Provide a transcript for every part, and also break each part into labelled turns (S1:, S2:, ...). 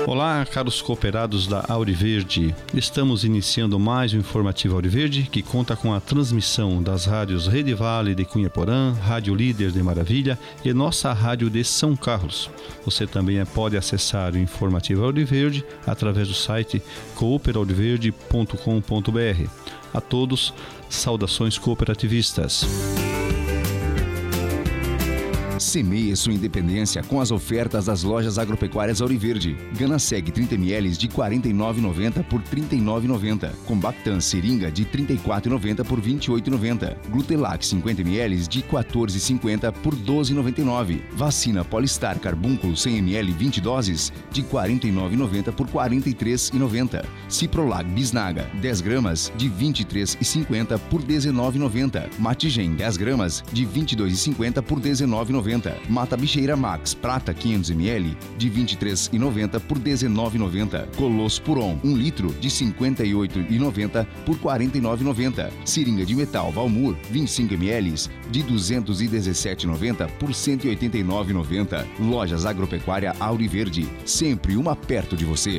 S1: Olá, caros cooperados da Auriverde. Estamos iniciando mais um informativo Auriverde que conta com a transmissão das rádios Rede Vale de Cunha Porã, Rádio Líder de Maravilha e nossa rádio de São Carlos. Você também pode acessar o informativo Auriverde através do site cooperauriverde.com.br. A todos, saudações cooperativistas.
S2: Semeie sua independência com as ofertas das lojas agropecuárias Auriverde. Ganaseg 30 ml de R$ 49,90 por R$ 39,90. Combactan seringa de R$ 34,90 por R$ 28,90. Glutelac 50 ml de R$ 14,50 por R$ 12,99. Vacina Polistar Carbúnculo 100 ml 20 doses de R$ 49,90 por R$ 43,90. Ciprolac Bisnaga 10 gramas de R$ 23,50 por R$ 19,90. Matigen 10 gramas de R$ 22,50 por R$ 19,90. Mata Bicheira Max Prata 500 ml de R$ 23,90 por R$ 19,90. Colospuron 1 litro de R$ 58,90 por R$ 49,90. Seringa de metal Valmur 25 ml de R$ 217,90 por R$ 189,90. Lojas Agropecuária Auriverde, sempre uma perto de você.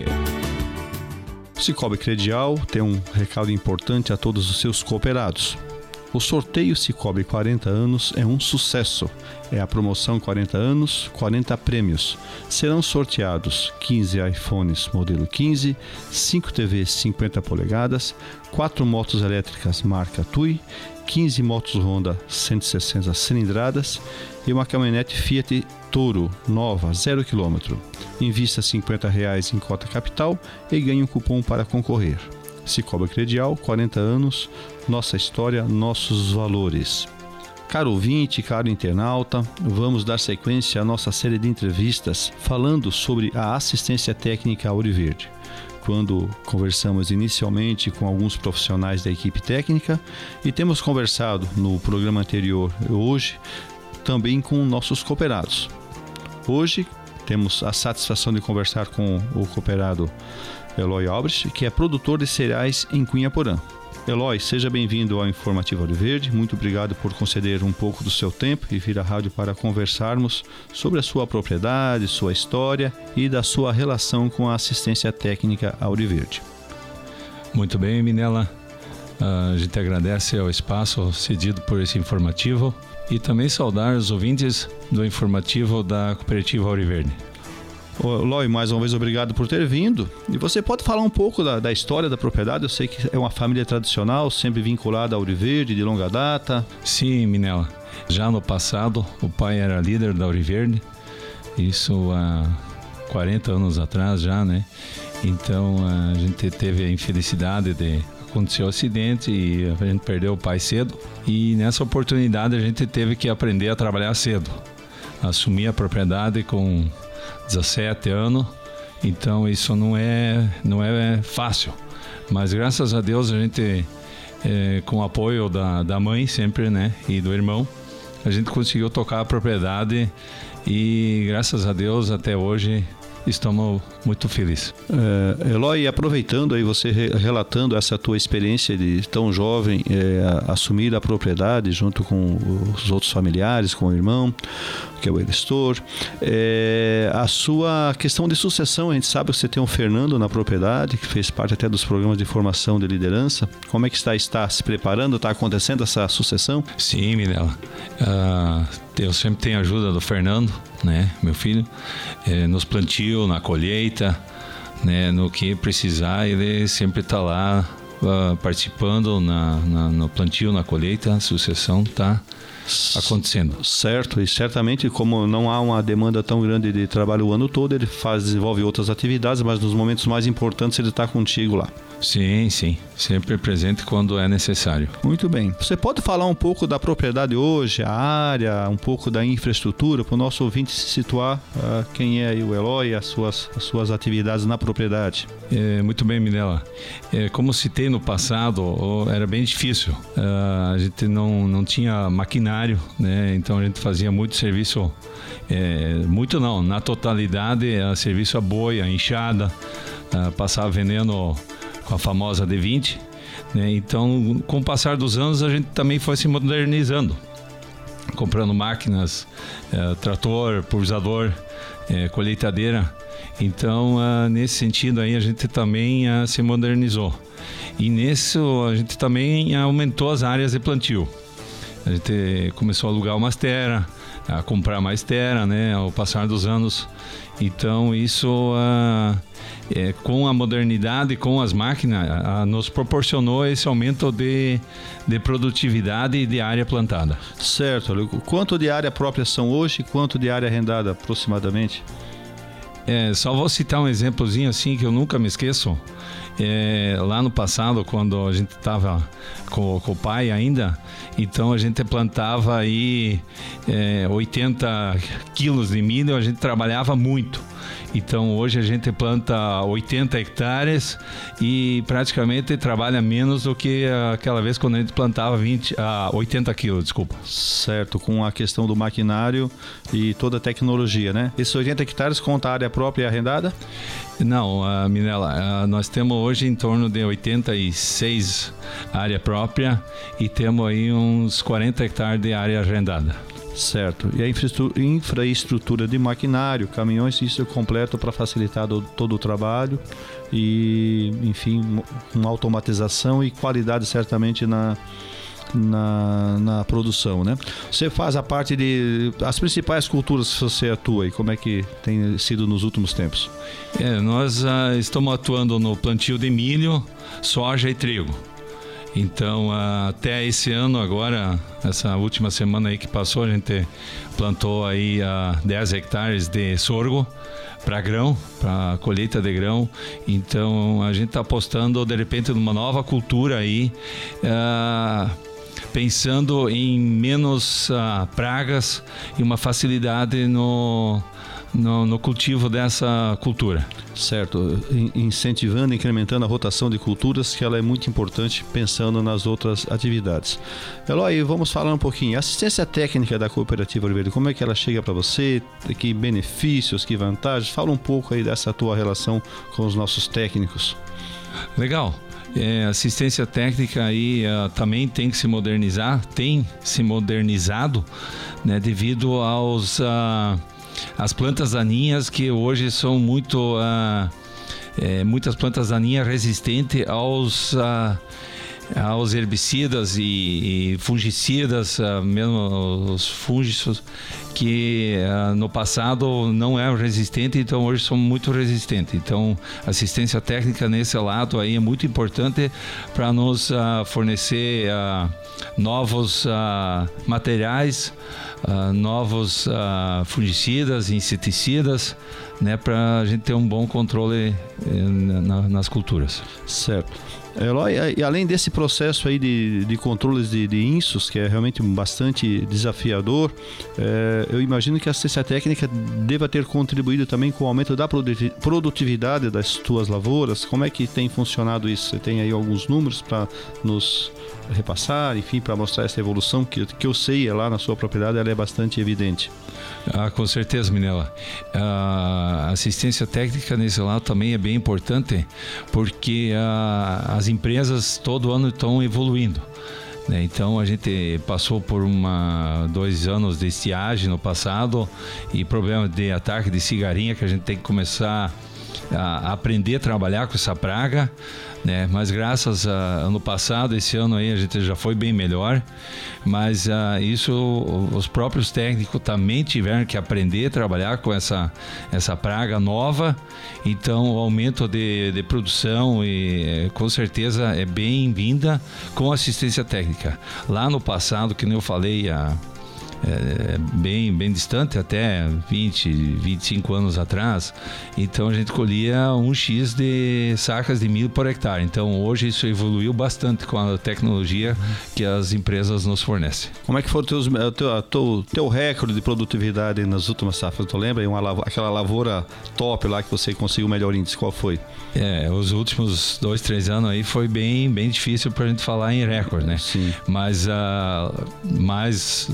S1: Cicobi Credial tem um recado importante a todos os seus cooperados. O sorteio Cicobi 40 anos é um sucesso. É a promoção 40 anos, 40 prêmios. Serão sorteados 15 iPhones modelo 15, 5 TVs 50 polegadas, 4 motos elétricas marca TUI, 15 motos Honda 160 cilindradas e uma caminhonete Fiat Toro nova, 0 km. Invista R$ 50 em cota capital e ganhe um cupom para concorrer. Cicobi Credial, 40 anos, nossa história, nossos valores. Caro ouvinte, caro internauta, vamos dar sequência à nossa série de entrevistas falando sobre a assistência técnica Auriverde. Quando conversamos inicialmente com alguns profissionais da equipe técnica e temos conversado no programa anterior e hoje também com nossos cooperados. Hoje temos a satisfação de conversar com o cooperado Eloy Albrecht, que é produtor de cereais em Cunha Porã. Eloy, seja bem-vindo ao Informativo Auriverde. Muito obrigado por conceder um pouco do seu tempo e vir à rádio para conversarmos sobre a sua propriedade, sua história e da sua relação com a assistência técnica Auriverde.
S3: Muito bem, Minella. A gente agradece ao espaço cedido por esse informativo e também saudar os ouvintes do informativo da Cooperativa Auriverde.
S1: Eloy, mais uma vez obrigado por ter vindo. E você pode falar um pouco da história da propriedade? Eu sei que é uma família tradicional, sempre vinculada ao Auriverde, de longa data.
S3: Sim, Minella. Já no passado, o pai era líder da Auriverde, isso há 40 anos atrás já, né? Então a gente teve a infelicidade de acontecer o acidente e a gente perdeu o pai cedo. E nessa oportunidade a gente teve que aprender a trabalhar cedo. Assumir a propriedade com 17 anos, então isso não é fácil, mas graças a Deus a gente, com o apoio da mãe sempre, né, e do irmão, a gente conseguiu tocar a propriedade e graças a Deus até hoje estamos muito felizes.
S1: Eloy, aproveitando aí você relatando essa tua experiência de tão jovem assumir a propriedade junto com os outros familiares, com o irmão, que é o Elistor, a sua questão de sucessão, a gente sabe que você tem o Fernando na propriedade, que fez parte até dos programas de formação de liderança. Como é que está se preparando? Está acontecendo essa sucessão?
S3: Sim, Minella. Eu sempre tenho a ajuda do Fernando, né, meu filho, nos plantios, na colheita, né, no que precisar, ele sempre está lá participando no plantio, na colheita, a sucessão está acontecendo.
S1: Certo, e certamente como não há uma demanda tão grande de trabalho o ano todo, ele desenvolve outras atividades, mas nos momentos mais importantes ele está contigo lá.
S3: Sim, sempre presente quando é necessário.
S1: Muito bem. Você pode falar um pouco da propriedade hoje, a área, um pouco da infraestrutura, para o nosso ouvinte se situar, quem é o Eloy e as suas atividades na propriedade?
S3: Muito bem, Minella. Como citei no passado, era bem difícil. A gente não tinha maquinário, né? Então a gente fazia muito serviço, muito não, na totalidade, serviço a boi, a enxada, passava veneno com a famosa D20, né? Então, com o passar dos anos, a gente também foi se modernizando. comprando máquinas, trator, pulverizador, colheitadeira. Então, nesse sentido aí, a gente também se modernizou. E nisso, a gente também aumentou as áreas de plantio. A gente começou a alugar umas terras, a comprar mais terra, né, ao passar dos anos. Então, isso, com a modernidade, com as máquinas, nos proporcionou esse aumento de produtividade e de área plantada.
S1: Certo. Quanto de área própria são hoje e quanto de área arrendada aproximadamente?
S3: Só vou citar um exemplozinho assim que eu nunca me esqueço. Lá no passado, quando a gente estava com o pai ainda, então a gente plantava aí 80 quilos de milho, a gente trabalhava muito. Então hoje a gente planta 80 hectares e praticamente trabalha menos do que aquela vez quando a gente plantava 80 quilos, desculpa.
S1: Certo, com a questão do maquinário e toda a tecnologia, né? Esses 80 hectares conta a área própria e arrendada?
S3: Não, Minella, nós temos hoje em torno de 86 área própria e temos aí uns 40 hectares de área arrendada.
S1: Certo. E a infraestrutura de maquinário, caminhões, isso é completo para facilitar todo o trabalho e, enfim, uma automatização e qualidade certamente na produção, né? Você faz a parte de as principais culturas que você atua e como é que tem sido nos últimos tempos?
S3: Nós estamos atuando no plantio de milho, soja e trigo. Então, até esse ano agora, essa última semana aí que passou, a gente plantou aí 10 hectares de sorgo para grão, para colheita de grão. Então, a gente está apostando, de repente, numa nova cultura aí, pensando em menos pragas e uma facilidade no cultivo dessa cultura.
S1: Certo, incentivando, incrementando a rotação de culturas, que ela é muito importante pensando nas outras atividades. Eloy, vamos falar um pouquinho. A assistência técnica da Cooperativa Ouro Verde, como é que ela chega para você? Que benefícios, que vantagens? Fala um pouco aí dessa tua relação com os nossos técnicos.
S3: Legal. Assistência técnica aí também tem que se modernizar, tem se modernizado, né, devido aos as plantas daninhas que hoje são muitas plantas daninhas resistentes aos herbicidas e fungicidas, mesmo os fungos que no passado não eram resistentes, então hoje são muito resistentes. Então, assistência técnica nesse lado aí é muito importante para nos fornecer novos materiais, novos fungicidas, inseticidas, né, para a gente ter um bom controle nas culturas.
S1: Certo. Eloy, e além desse processo aí de controles de insos, que é realmente bastante desafiador, eu imagino que a assistência técnica deva ter contribuído também com o aumento da produtividade das tuas lavouras. Como é que tem funcionado isso? Você tem aí alguns números para nos repassar, enfim, para mostrar essa evolução que eu sei lá na sua propriedade, ela é bastante evidente.
S3: Com certeza, Minella. A assistência técnica nesse lado também é bem importante, porque as empresas todo ano estão evoluindo, né? Então a gente passou por 2 anos de estiagem no passado e problema de ataque de cigarinha, que a gente tem que começar a aprender a trabalhar com essa praga, né? Mas graças a ano passado, esse ano aí a gente já foi bem melhor, mas isso os próprios técnicos também tiveram que aprender a trabalhar com essa praga nova. Então o aumento de produção e com certeza é bem-vinda com assistência técnica. Lá no passado, que nem eu falei, bem distante, até 25 anos atrás, então a gente colhia 1x de sacas de milho por hectare. Então hoje isso evoluiu bastante com a tecnologia que as empresas nos fornecem.
S1: Como é que foi o teu recorde de produtividade nas últimas safras? Tu lembra? Aquela lavoura top lá que você conseguiu o melhor índice, qual foi?
S3: Os últimos 2-3 anos aí foi bem difícil pra gente falar em recorde, né?
S1: Sim.
S3: Mas no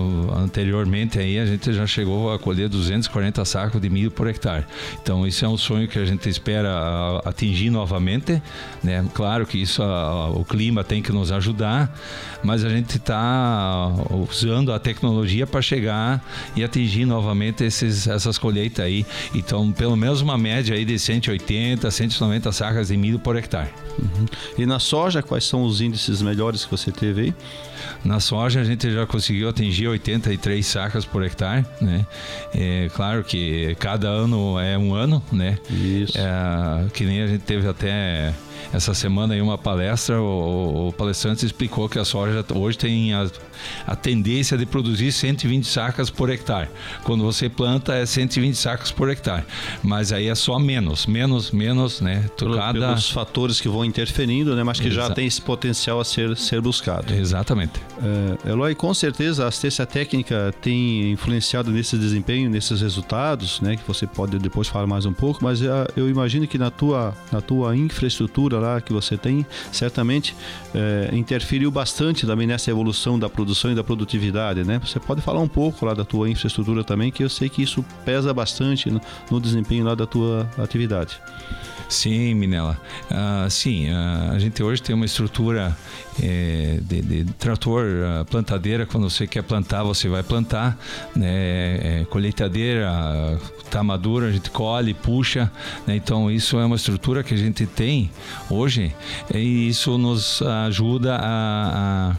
S3: anteriormente aí a gente já chegou a colher 240 sacos de milho por hectare. Então isso é um sonho que a gente espera atingir novamente, né? Claro que isso o clima tem que nos ajudar, mas a gente está usando a tecnologia para chegar e atingir novamente essas colheitas aí. Então pelo menos uma média aí de 180, 190 sacas de milho por hectare.
S1: Uhum. E na soja, quais são os índices melhores que você teve aí?
S3: Na soja a gente já conseguiu atingir 83 sacas por hectare, né? É claro que cada ano é um ano, né?
S1: Isso.
S3: Que nem a gente teve até essa semana aí uma palestra, o palestrante explicou que a soja hoje tem a tendência de produzir 120 sacas por hectare. Quando você planta é 120 sacas por hectare, mas aí é só menos, né?
S1: Pelos fatores que vão interferindo, né? Mas que já tem esse potencial a ser buscado.
S3: Exatamente.
S1: Eloy, com certeza a assistência técnica tem influenciado nesse desempenho, nesses resultados, né? Que você pode depois falar mais um pouco, mas eu imagino que na tua infraestrutura lá que você tem, certamente interferiu bastante também nessa evolução da produção e da produtividade, né? Você pode falar um pouco lá da tua infraestrutura também, que eu sei que isso pesa bastante no desempenho lá da tua atividade.
S3: Sim, Minella. Sim, a gente hoje tem uma estrutura de trator, plantadeira. Quando você quer plantar, você vai plantar, né? Colheitadeira, tá madura, a gente colhe, puxa, né? Então isso é uma estrutura que a gente tem hoje e isso nos ajuda a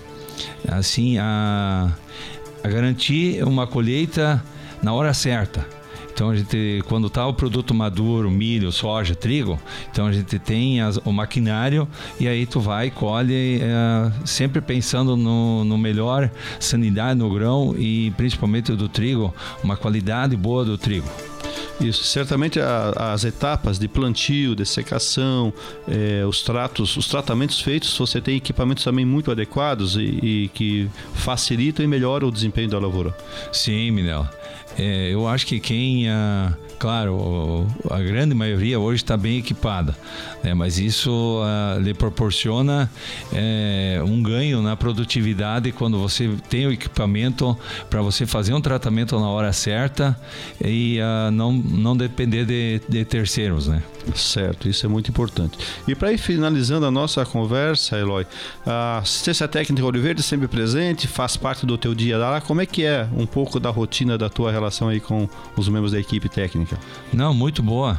S3: garantir uma colheita na hora certa. Então a gente, quando está o produto maduro, milho, soja, trigo, então a gente tem o maquinário e aí tu vai e colhe, sempre pensando no melhor sanidade no grão e principalmente do trigo, uma qualidade boa do trigo.
S1: Isso, certamente as etapas de plantio, de secação, os tratamentos feitos, você tem equipamentos também muito adequados e que facilitam e melhoram o desempenho da lavoura.
S3: Sim, Minella. Eu acho que claro, a grande maioria hoje está bem equipada, né? Mas isso lhe proporciona um ganho na produtividade quando você tem o equipamento para você fazer um tratamento na hora certa e não depender de terceiros, né?
S1: Certo, isso é muito importante. E para ir finalizando a nossa conversa, Eloy, a assistência técnica Ouro Verde sempre presente, faz parte do teu dia lá. Como é que é um pouco da rotina da tua relação aí com os membros da equipe técnica?
S3: Não, muito boa.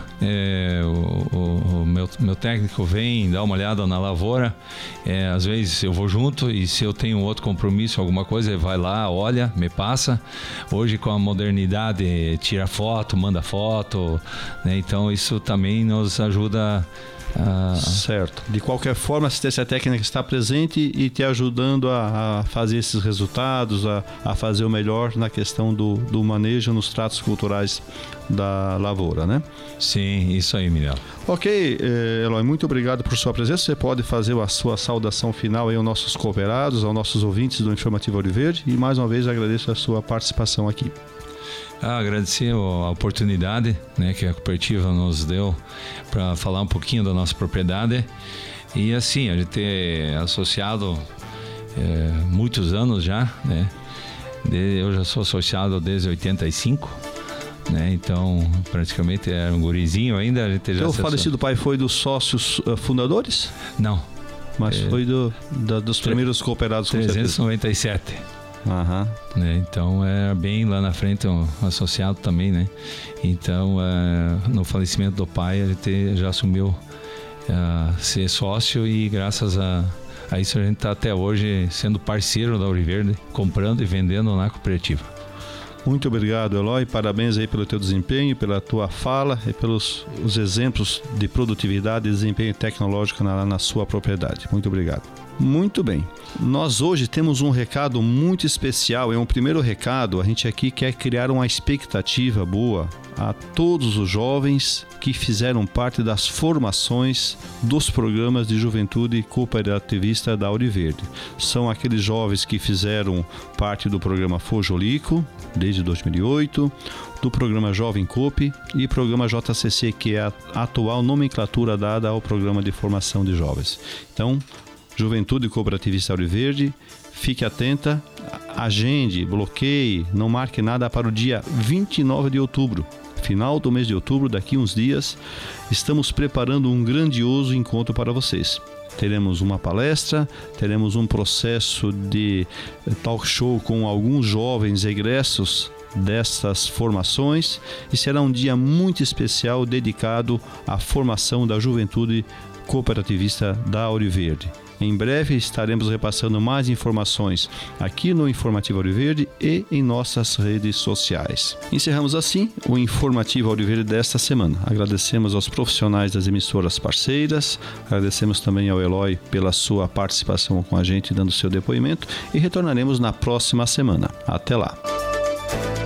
S3: O meu técnico vem, dá uma olhada na lavoura, às vezes eu vou junto e se eu tenho outro compromisso, alguma coisa, ele vai lá, olha, me passa. Hoje com a modernidade, tira foto, manda foto, né? Então isso também nos ajuda
S1: Certo. De qualquer forma, a assistência técnica está presente e te ajudando a fazer esses resultados, a fazer o melhor na questão do manejo nos tratos culturais da lavoura, né?
S3: Sim, isso aí, Minella.
S1: Ok, Eloy, muito obrigado por sua presença. Você pode fazer a sua saudação final aí aos nossos cooperados, aos nossos ouvintes do Informativo Ouro Verde e mais uma vez agradeço a sua participação aqui.
S3: Agradecer a oportunidade, né, que a cooperativa nos deu para falar um pouquinho da nossa propriedade e assim, a gente ter associado muitos anos já, né? Eu já sou associado desde 85, né? Então praticamente era um gurizinho ainda. A gente já
S1: o falecido pai foi dos sócios fundadores?
S3: Não.
S1: Mas foi dos primeiros cooperados.
S3: 397.
S1: Aham.
S3: Né? Então era bem lá na frente um associado também, né? Então no falecimento do pai a gente já assumiu ser sócio e graças a isso a gente está até hoje sendo parceiro da Ouro Verde, comprando e vendendo na cooperativa.
S1: Muito obrigado, Eloy. Parabéns aí pelo teu desempenho, pela tua fala e pelos os exemplos de produtividade e desempenho tecnológico na sua propriedade. Muito obrigado. Muito bem. Nós hoje temos um recado muito especial. É um primeiro recado. A gente aqui quer criar uma expectativa boa a todos os jovens que fizeram parte das formações dos programas de juventude cooperativista da Ouro Verde. São aqueles jovens que fizeram parte do programa Fojolico desde 2008, do programa Jovem Coop e programa JCC, que é a atual nomenclatura dada ao programa de formação de jovens. Então, Juventude Cooperativista Ouro Verde fique atenta, agende, bloqueie, não marque nada para o dia 29 de outubro. Final do mês de outubro, daqui uns dias, estamos preparando um grandioso encontro para vocês. Teremos uma palestra, teremos um processo de talk show com alguns jovens egressos dessas formações e será um dia muito especial dedicado à formação da juventude cooperativista da Ouro Verde. Em breve estaremos repassando mais informações aqui no Informativo Ouro Verde e em nossas redes sociais. Encerramos assim o Informativo Ouro Verde desta semana. Agradecemos aos profissionais das emissoras parceiras, agradecemos também ao Eloy pela sua participação com a gente, dando seu depoimento, e retornaremos na próxima semana. Até lá!